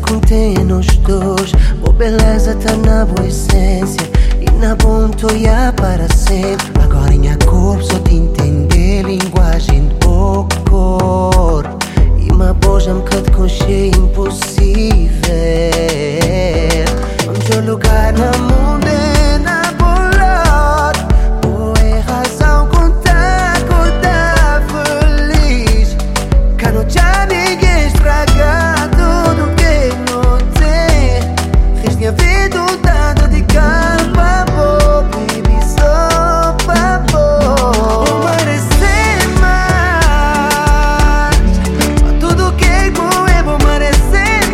contém nós dois. Boa beleza tá na boa essência e na bom toia para sempre. Agora em a corpo só te entender linguagem de boca cor. E uma boja me cade com cheio impossível. Vamos ao lugar na mundo e na bolor. Boa é razão contar, acordar feliz. Que não já ninguém estragar tudo que não tem. Resta a vida um tanto de capa, baby, só pra boa. Vou merecer mais. Tudo que é bom é bom merecer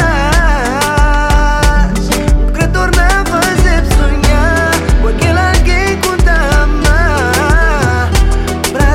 mais. Retornar a fazer sonhar com aquele alguém que te ama pra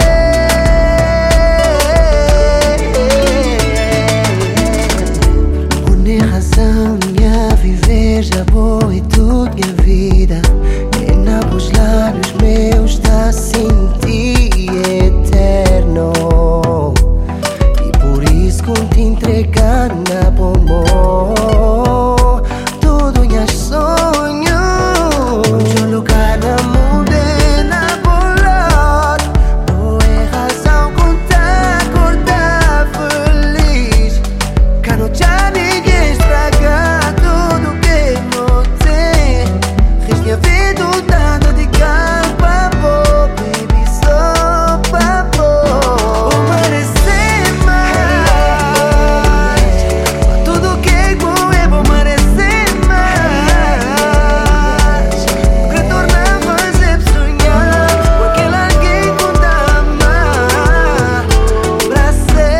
sempre. Por nem razão minha viver já boa e tudo minha vida. E na os lábios meus está a sentir eterno. E por isso com te entregar na bombom tudo minha sonho. Onde o lugar na mundo e na bolor. Boa é razão contar, acordar feliz. Que não já ninguém estragar tudo que não tem. Resta a vida um tanto de capa, baby, só pra boa. Vou merecer mais. Tudo que é bom merecer mais. Retornar a fazer sonhar com aquele alguém que te ama pra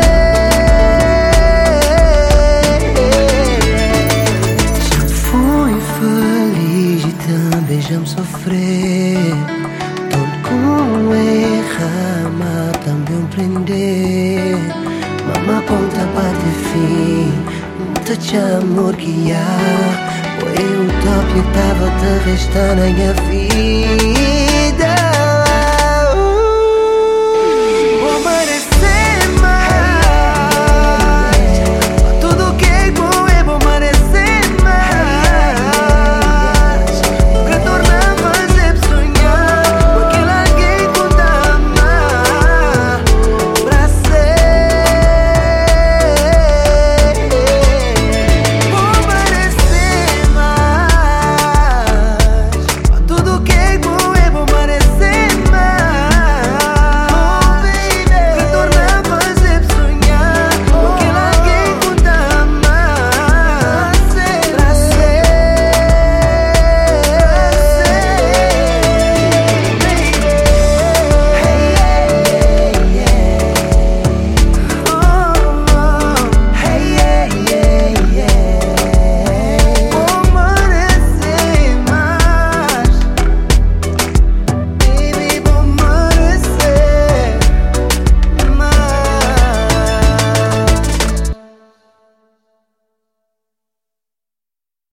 sempre. Já fui feliz e também já me sofrer. Tanto como errar, mas também prender. Mama ponta parte fim, muito te amor que há. Foi um top que tava te restar na minha vida.